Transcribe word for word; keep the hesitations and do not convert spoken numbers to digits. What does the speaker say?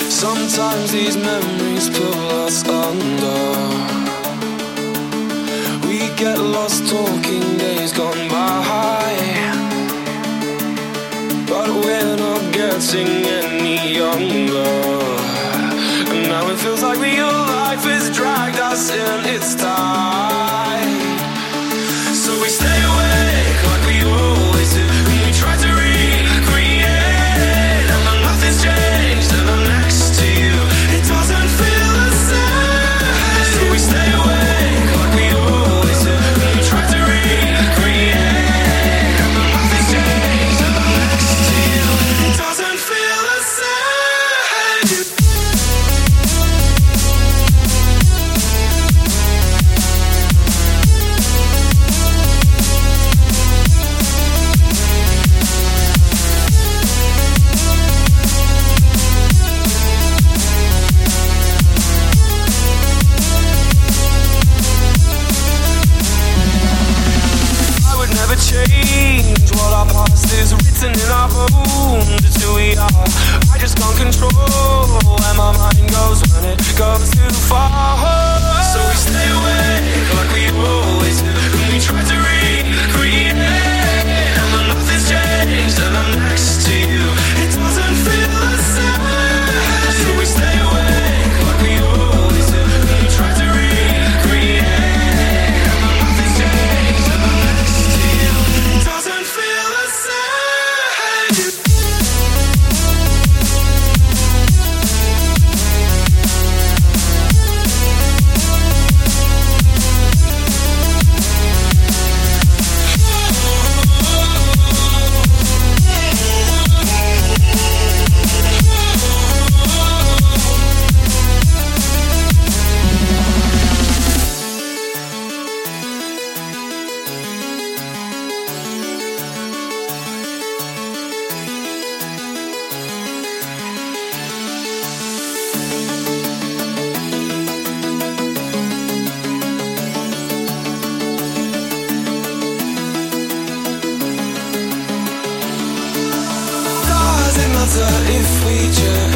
Sometimes these memories pull us under. We get lost talking days gone by, but we're not getting any younger. And now it feels like real life has dragged us in its tide. So we stay awake like we always do, and we try to recreate, and then nothing's changed and I'm next to you. It doesn't feel the same. So we stay awake like we always do, and we try to recreate, and then nothing's changed and I'm next to you. It doesn't feel the same. Change what our past is written in our bones. It's who we are. I just can't control where my mind goes when it goes too far. So we stay awake like we always do, and we try to recreate, and then nothing's changed and I'm next to you. It doesn't feel the same. So we stay awake like we always do, and we try to recreate, and then nothing's changed and I'm next to you. It doesn't feel the same. If we just